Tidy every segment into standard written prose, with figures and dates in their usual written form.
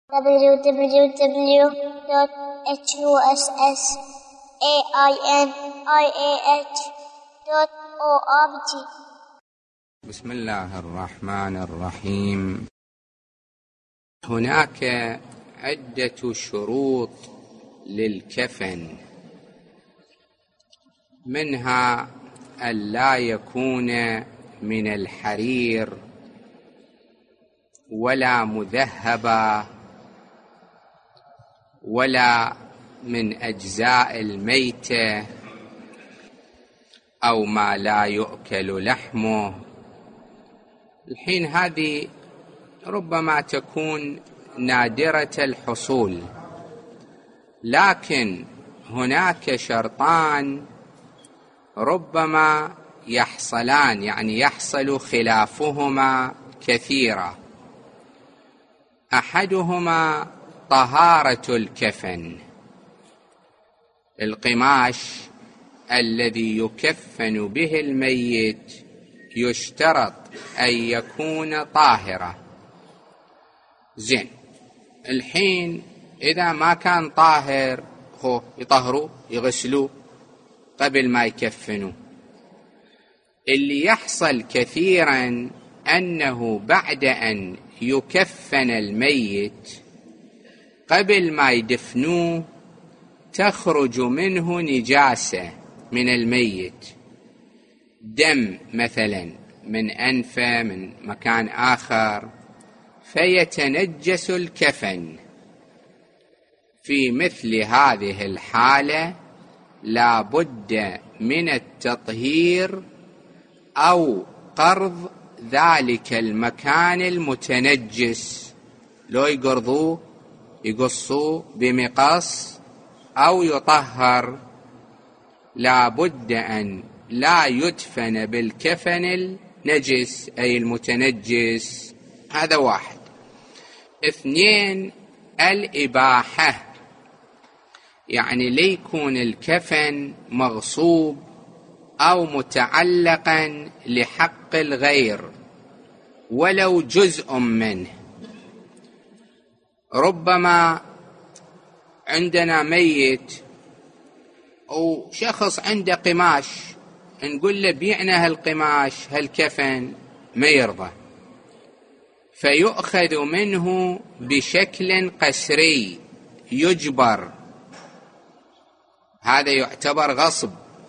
www.husainiah.org. بسم الله الرحمن الرحيم. هناك عدة شروط للكفن، منها أن لا يكون من الحرير ولا مذهبا ولا من أجزاء الميتة أو ما لا يؤكل لحمه. الحين هذه ربما تكون نادرة الحصول، لكن هناك شرطان ربما يحصلان، يعني يحصل خلافهما كثيرا. أحدهما طهارة الكفن. القماش الذي يكفن به الميت يشترط أن يكون طاهرا. زين، الحين إذا ما كان طاهر يطهروا يغسلوا قبل ما يكفنوا. اللي يحصل كثيرا أنه بعد أن يكفن الميت قبل ما يدفنوه تخرج منه نجاسة من الميت، دم مثلا من أنفه من مكان آخر، فيتنجس الكفن. في مثل هذه الحالة لا بد من التطهير أو قرض ذلك المكان المتنجس، لو يقرضوه يقصوه بمقص أو يطهر. لا بد أن لا يدفن بالكفن النجس أي المتنجس. هذا واحد. اثنين، الإباحة، يعني ليكون الكفن مغصوب أو متعلقا لحق الغير ولو جزء منه. ربما عندنا ميت أو شخص عنده قماش، نقول له بيعنا هالقماش هالكفن، ما يرضى، فيؤخذ منه بشكل قسري يجبر. هذا يعتبر غصب.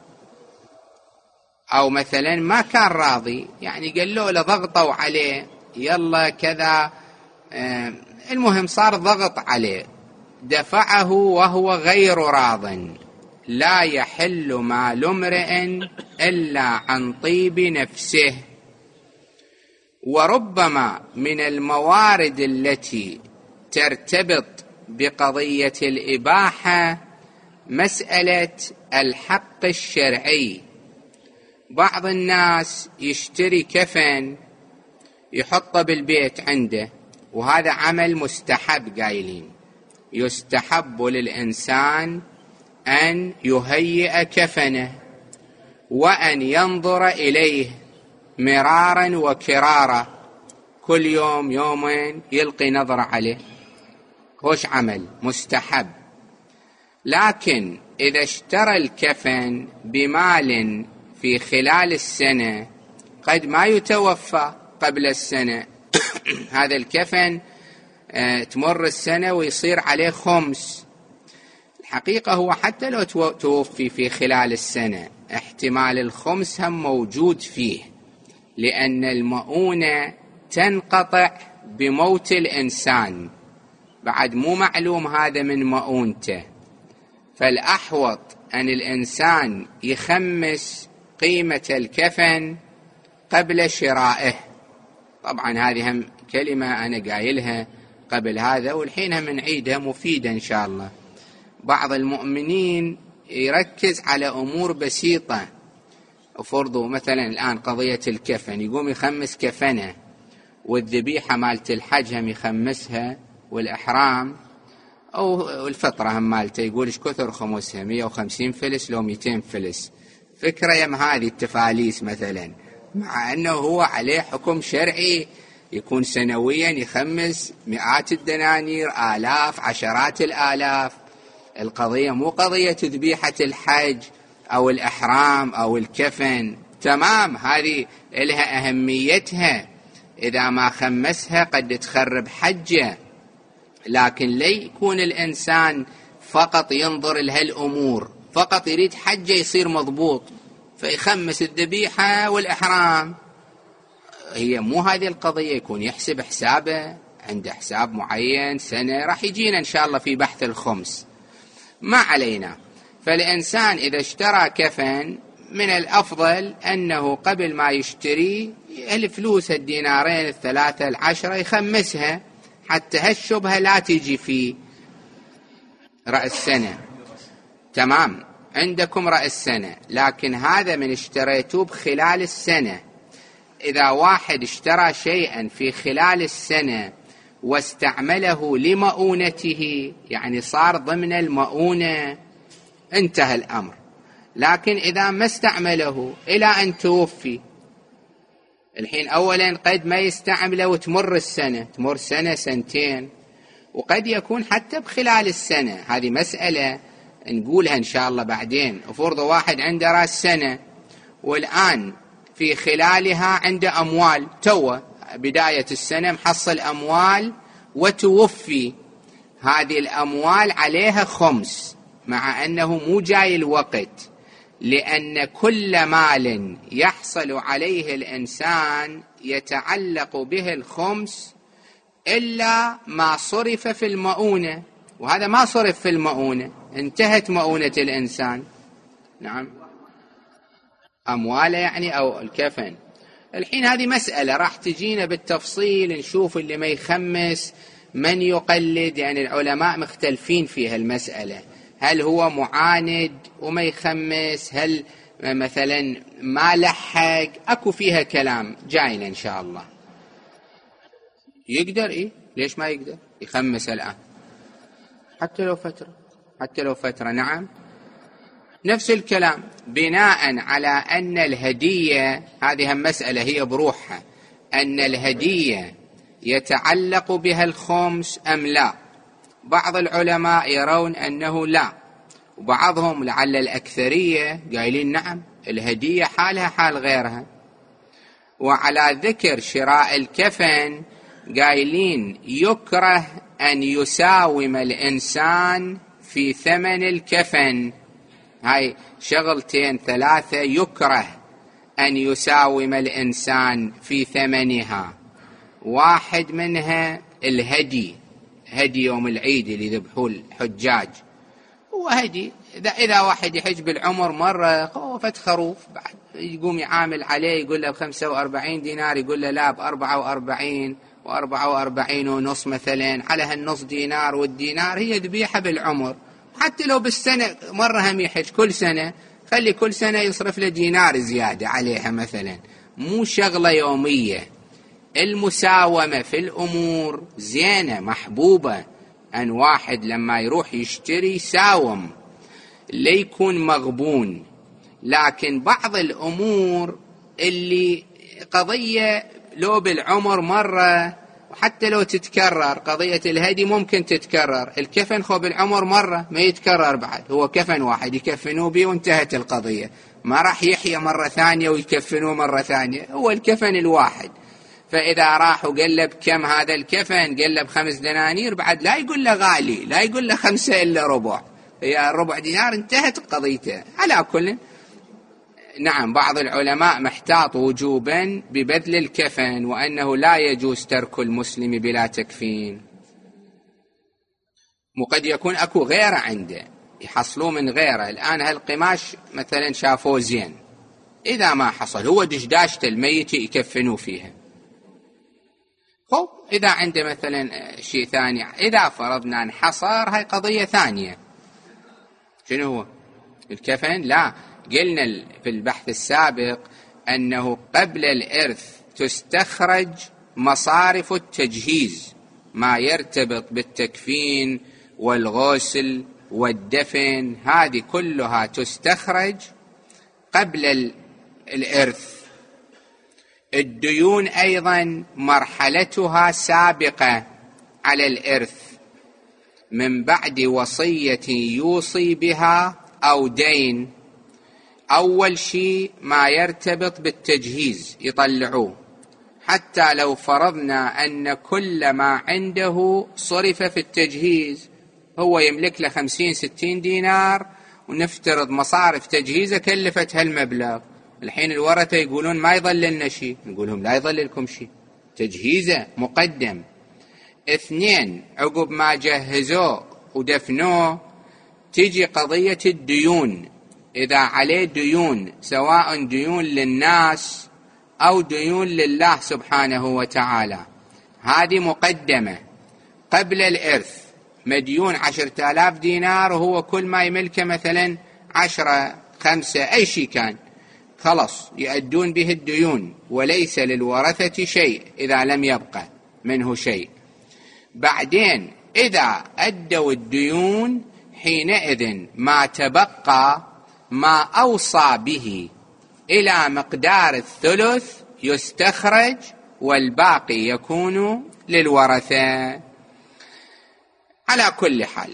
أو مثلا ما كان راضي، يعني قالوا له ضغطوا عليه يلا كذا، المهم صار ضغط عليه، دفعه وهو غير راض. لا يحل مال امرئ إلا عن طيب نفسه. وربما من الموارد التي ترتبط بقضية الإباحة مسألة الحق الشرعي. بعض الناس يشتري كفن يحطه بالبيت عنده، وهذا عمل مستحب، قايلين يستحب للإنسان أن يهيئ كفنه وأن ينظر إليه مرارا وكرارا، كل يوم يومين يلقي نظرة عليه، هوش عمل مستحب. لكن إذا اشترى الكفن بمال في خلال السنة قد ما يتوفى قبل السنة هذا الكفن تمر السنة ويصير عليه خمس. الحقيقة هو حتى لو توفي في خلال السنة احتمال الخمس هم موجود فيه، لأن المؤونة تنقطع بموت الإنسان، بعد مو معلوم هذا من مؤونته. فالأحوط أن الإنسان يخمس قيمة الكفن قبل شرائه. طبعا هذه هم كلمة أنا قايلها قبل هذا والحين هم نعيدها، مفيدة إن شاء الله. بعض المؤمنين يركز على أمور بسيطة، فرضوا مثلا الآن قضية الكفن يقوم يخمس كفنه، والذبيحة مالت الحج هم يخمسها، والإحرام أو الفطرة هم مالته يقول إيش كثر خمسها 150 فلس لو 200 فلس. فكرة يم هذه التفاليس مثلا، مع أنه هو عليه حكم شرعي يكون سنويا يخمس مئات الدنانير، آلاف، عشرات الآلاف. القضية مو قضية ذبيحة الحج أو الإحرام أو الكفن، تمام، هذه لها أهميتها، إذا ما خمسها قد تخرب حجه، لكن لا يكون الإنسان فقط ينظر لهالأمور، فقط يريد حجه يصير مضبوط فيخمس الذبيحة والإحرام. هي مو هذه القضية، يكون يحسب حسابه، عنده حساب معين سنة، راح يجينا إن شاء الله في بحث الخمس، ما علينا. فالإنسان إذا اشترى كفن من الأفضل أنه قبل ما يشتري الفلوس الدينارين الثلاثة العشرة يخمسها، حتى هالشبهة لا تيجي في رأس سنة. تمام، عندكم رأس سنة، لكن هذا من اشتريتوه بخلال السنة. إذا واحد اشترى شيئا في خلال السنة واستعمله لمؤونته، يعني صار ضمن المؤونة، انتهى الأمر. لكن إذا ما استعمله إلى أن توفي، الحين أولا قد ما يستعمله وتمر السنة، تمر سنة سنتين، وقد يكون حتى بخلال السنة. هذه مسألة نقولها إن شاء الله بعدين. أفرض واحد عنده رأس سنة والآن في خلالها عنده أموال، توه بداية السنة محصل أموال وتوفي، هذه الأموال عليها خمس، مع أنه مو جاي الوقت، لأن كل مال يحصل عليه الإنسان يتعلق به الخمس إلا ما صرف في المؤونة، وهذا ما صرف في المؤونة، انتهت مؤونة الإنسان. نعم، أمواله يعني أو الكفن. الحين هذه مسألة راح تجينا بالتفصيل، نشوف اللي ما يخمس من يقلد، يعني العلماء مختلفين في هالمسألة، هل هو معاند وما يخمس، هل مثلا ما لحق، أكو فيها كلام جاينا إن شاء الله. يقدر إيه؟ ليش ما يقدر يخمس الآن؟ حتى لو فترة. نعم، نفس الكلام، بناء على أن الهدية، هذه مسألة هي بروحها، أن الهدية يتعلق بها الخمس أم لا. بعض العلماء يرون أنه لا، وبعضهم لعل الأكثرية قايلين نعم، الهدية حالها حال غيرها. وعلى ذكر شراء الكفن قايلين يكره أن يساوم الإنسان في ثمن الكفن. هاي شغلتين ثلاثة يكره أن يساوم الإنسان في ثمنها. واحد منها الهدي، هدي يوم العيد اللي يذبحوه الحجاج، هو هدي. إذا واحد يحج بالعمر مرة خوفت خروف، بعد يقوم يعامل عليه يقول له ب45 دينار، يقول له لا ب44 و44 ونص مثلا، على هالنص دينار، والدينار هي ذبيحة بالعمر. حتى لو بالسنة مرة هم يحج كل سنة، خلي كل سنة يصرف له دينار زيادة عليها مثلا، مو شغلة يومية. المساومة في الأمور زينة محبوبة، أن واحد لما يروح يشتري يساوم ليكون مغبون. لكن بعض الأمور اللي قضية لو بالعمر مرة، وحتى لو تتكرر، قضية الهدي ممكن تتكرر، الكفن خو بالعمر مرة ما يتكرر بعد، هو كفن واحد يكفنوه به وانتهت القضية، ما راح يحيى مرة ثانية ويكفنوه مرة ثانية، هو الكفن الواحد. فإذا راح وقال له بكم هذا الكفن، قال له ب5 دنانير، بعد لا يقول له غالي، لا يقول له 5 إلا ربع، هي ربع دينار انتهت قضيته. على كل، نعم، بعض العلماء محتاط وجوبا ببذل الكفن، وأنه لا يجوز ترك المسلم بلا تكفين. وقد يكون أكو غيره عنده يحصلوه من غيره. الآن هالقماش مثلا شافوه زين، إذا ما حصل هو دشداشة الميت يكفنوا فيها. إذا عنده مثلا شيء ثاني، إذا فرضنا انحصر، هاي قضية ثانية. شنو هو الكفن؟ لا، قلنا في البحث السابق أنه قبل الإرث تستخرج مصارف التجهيز، ما يرتبط بالتكفين والغسل والدفن، هذه كلها تستخرج قبل الإرث. الديون أيضا مرحلتها سابقة على الإرث من بعد وصية يوصي بها أو دين. أول شيء ما يرتبط بالتجهيز يطلعوه، حتى لو فرضنا أن كل ما عنده صرف في التجهيز، هو يملك له 50-60 دينار، ونفترض مصارف تجهيزه كلفت هالمبلغ، الحين الورثة يقولون ما يظل لنا شيء، نقولهم لا يظل لكم شيء، تجهيزه مقدم. 2، عقب ما جهزوه ودفنوه تيجي قضية الديون. إذا عليه ديون، سواء ديون للناس أو ديون لله سبحانه وتعالى، هذه مقدمة قبل الإرث. مديون 10,000 دينار وهو كل ما يملكه مثلا 10 5 أي شيء كان، خلص يؤدون به الديون، وليس للورثة شيء إذا لم يبقى منه شيء. بعدين إذا أدوا الديون، حينئذ ما تبقى ما أوصى به إلى مقدار الثلث يستخرج، والباقي يكون للورثة. على كل حال،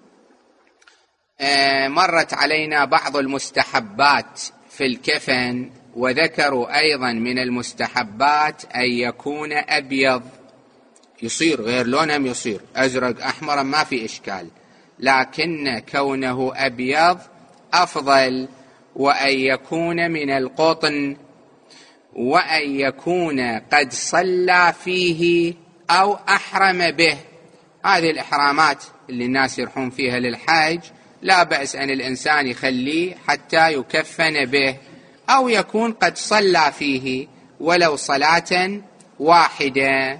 مرت علينا بعض المستحبات في الكفن، وذكروا أيضا من المستحبات أن يكون أبيض، يصير غير لونهم، يصير أزرق أحمر ما في إشكال، لكن كونه أبيض أفضل، وأن يكون من القطن، وأن يكون قد صلى فيه أو أحرم به. هذه الإحرامات اللي الناس يروحون فيها للحج لا بأس أن الإنسان يخليه حتى يكفن به، أو يكون قد صلى فيه ولو صلاة واحدة.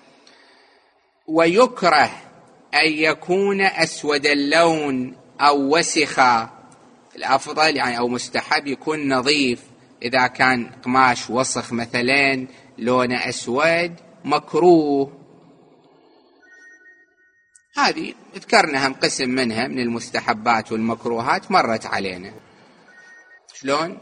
ويكره أن يكون أسود اللون أو وسخا، الأفضل يعني أو مستحب يكون نظيف. إذا كان قماش وسخ مثلا لونه أسود مكروه. هذه ذكرناها قسم منها من المستحبات والمكروهات، مرت علينا. شلون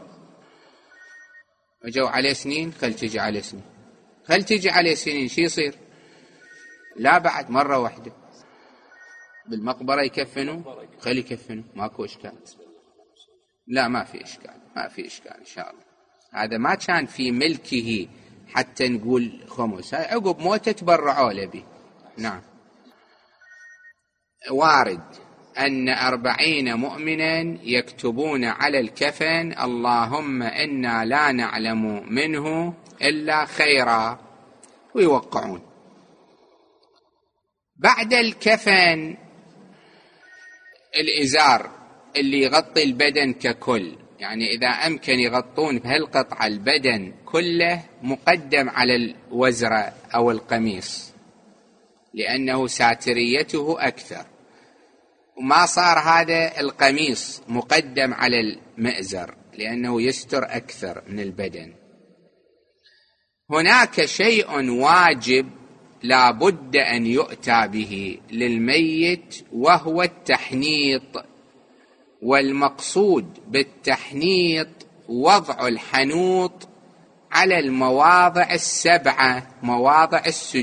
وجوا عليه سنين، خل تجي عليه سنين، خل تجي عليه سنين، شي يصير؟ لا بعد مرة واحدة بالمقبرة يكفنوا، خلي يكفنوا، ماكو إشكال. لا ما في إشكال، ما في إشكال إن شاء الله. هذا ما كان في ملكه حتى نقول خمس، عقب موته تبرعوا له به. نعم. وارد أن 40 مؤمنا يكتبون على الكفن: اللهم إنا لا نعلم منه إلا خيرا، ويوقعون. بعد الكفن الإزار اللي يغطي البدن ككل، يعني إذا أمكن يغطون بهالقطعة البدن كله، مقدم على الوزرة أو القميص، لأنه ساتريته أكثر. وما صار هذا القميص مقدم على المئزر لأنه يستر أكثر من البدن. هناك شيء واجب لا بد أن يؤتى به للميت، وهو التحنيط. والمقصود بالتحنيط وضع الحنوط على المواضع 7، مواضع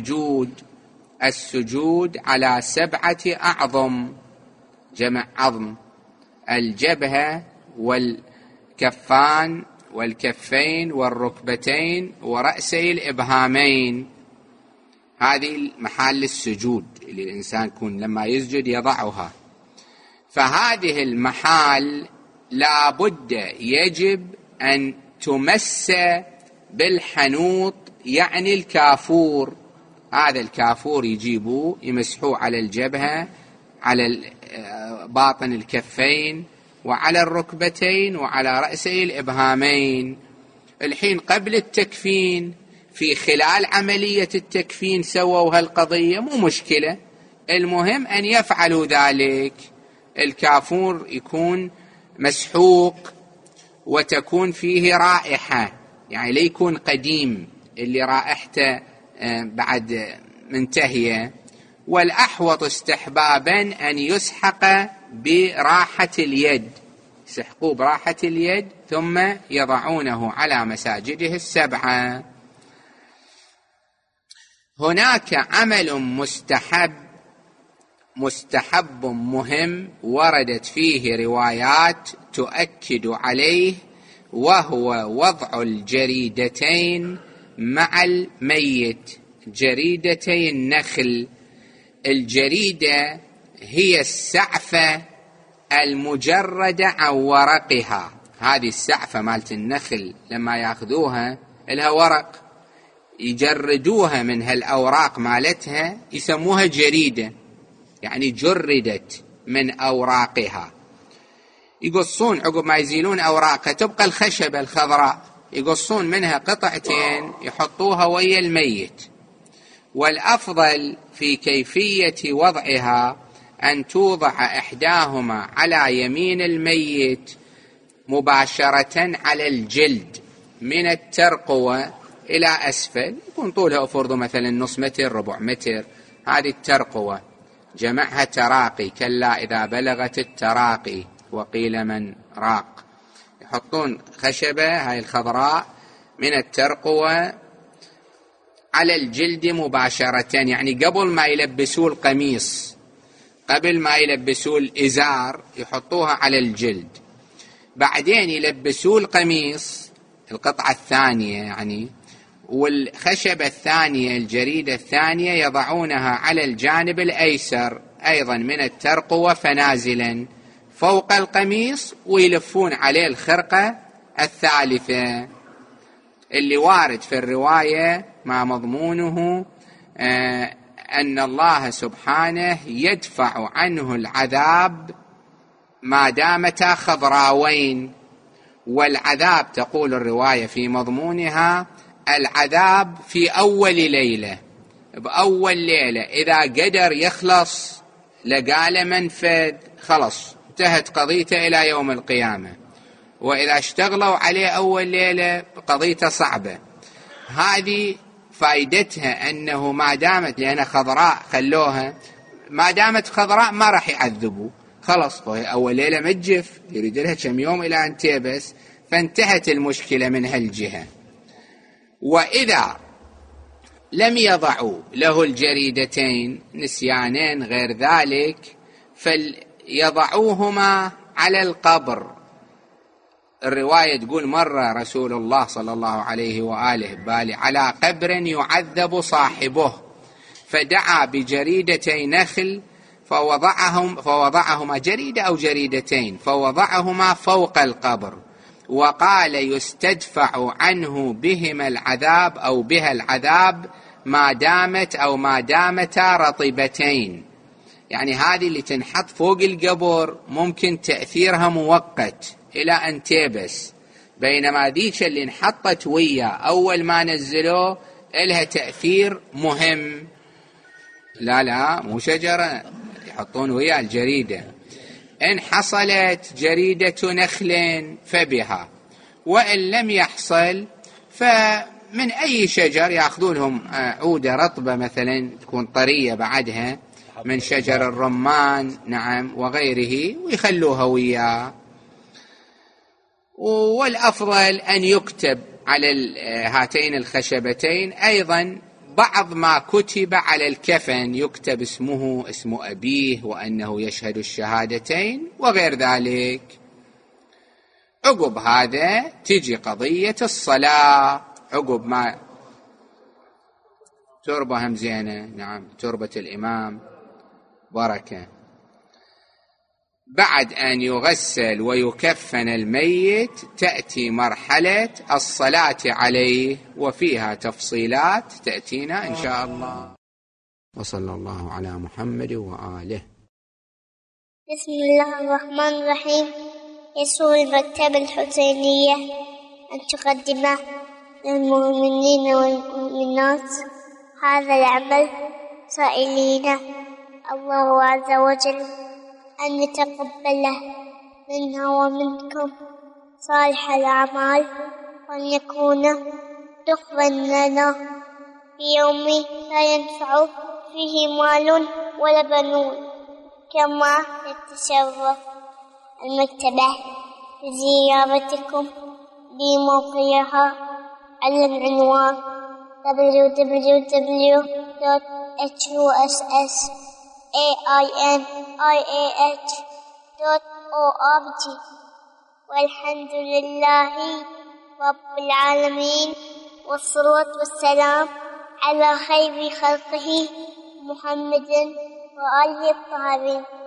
السجود على 7 أعظم، جمع عظم: الجبهة والكفان والكفين والركبتين ورأسي الإبهامين. هذه محل السجود اللي الإنسان يكون لما يسجد يضعها. فهذه المحال لا بد يجب أن تمس بالحنوط، يعني الكافور. هذا الكافور يجيبوه يمسحوه على الجبهة، على باطن الكفين، وعلى الركبتين، وعلى رأسي الإبهامين. الحين قبل التكفين، في خلال عملية التكفين سووا هالقضية، مو مشكلة، المهم أن يفعلوا ذلك. الكافور يكون مسحوق وتكون فيه رائحة، يعني لا يكون قديم اللي رائحته بعد منتهية. والأحوط استحبابا أن يسحق براحة اليد، يسحقوه براحة اليد ثم يضعونه على مساجده 7. هناك عمل مستحب مهم وردت فيه روايات تؤكد عليه، وهو وضع الجريدتين مع الميت، جريدتي النخل. الجريدة هي السعفة المجردة عن ورقها. هذه السعفة مالت النخل لما ياخذوها لها ورق، يجردوها من هالأوراق مالتها، يسموها جريدة، يعني جردت من أوراقها. يقصون عقب ما يزيلون أوراقها تبقى الخشبة الخضراء، يقصون منها قطعتين يحطوها ويا الميت. والأفضل في كيفية وضعها أن توضع إحداهما على يمين الميت مباشرة على الجلد من الترقوة إلى أسفل، يكون طولها أفرض مثلا نص متر ربع متر. هذه الترقوة جمعها تراقي، كلا إذا بلغت التراقي وقيل من راق. يحطون خشبة هاي الخضراء من الترقوة على الجلد مباشرة، يعني قبل ما يلبسوا القميص، قبل ما يلبسوا الإزار يحطوها على الجلد. بعدين يلبسوا القميص القطعة الثانية يعني، والخشبة الثانية الجريدة الثانية يضعونها على الجانب الأيسر أيضا من الترقوة فنازلا فوق القميص، ويلفون عليه الخرقة الثالثة. اللي وارد في الرواية ما مضمونه أن الله سبحانه يدفع عنه العذاب ما دامتا خضراوين. والعذاب تقول الرواية في مضمونها العذاب في أول ليلة، بأول ليلة إذا قدر يخلص لقال منفذ، خلص انتهت قضيته إلى يوم القيامة. وإذا اشتغلوا عليه أول ليلة قضيته صعبة. هذه فائدتها أنه ما دامت، لأنها خضراء خلوها، ما دامت خضراء ما راح يعذبوا، خلص أول ليلة متجف يريد لها كم يوم إلى أن تيبس، فانتهت المشكلة من هالجهة. وإذا لم يضعوا له الجريدتين نسيانين غير ذلك فليضعوهما على القبر. الرواية تقول مرة رسول الله صلى الله عليه وآله بالي على قبر يعذب صاحبه، فدعا بجريدتي نخل فوضعهما جريدة أو جريدتين فوضعهما فوق القبر، وقال يستدفع عنه بهما العذاب أو بها العذاب ما دامتا رطبتين. يعني هذه اللي تنحط فوق القبر ممكن تأثيرها مؤقت إلى أن تيبس، بينما ذيك اللي انحطت ويا أول ما نزلوه إلها تأثير مهم. لا مو شجرة يحطون ويا الجريدة. إن حصلت جريدة نخل فبها، وإن لم يحصل فمن أي شجر يأخذون لهم عودة رطبة مثلا تكون طرية بعدها من شجر الرمان نعم وغيره، ويخلوها وياه. والأفضل أن يكتب على هاتين الخشبتين أيضا بعض ما كتب على الكفن، يكتب اسمه اسم أبيه وأنه يشهد الشهادتين وغير ذلك. عقب هذا تجي قضية الصلاة، عقب ما تربة هم زينة نعم تربة الإمام بركة. بعد أن يغسل ويكفن الميت تأتي مرحلة الصلاة عليه، وفيها تفصيلات تأتينا إن شاء الله. وصلى الله على محمد وآله. بسم الله الرحمن الرحيم. يسر المكتبة الحسينية أن تقدم للمؤمنين والمؤمنات هذا العمل سائلين الله عز وجل أن يتقبله منا ومنكم صالح الأعمال، وأن يكون دخلا لنا في يوم لا ينفع فيه مال ولا بنون. كما يتشرف المكتبة بزيارتكم لموقعها على العنوان www www.hussainih.org. والحمد لله رب العالمين، والصلاة والسلام على خير خلقه محمد وآله الطاهرين.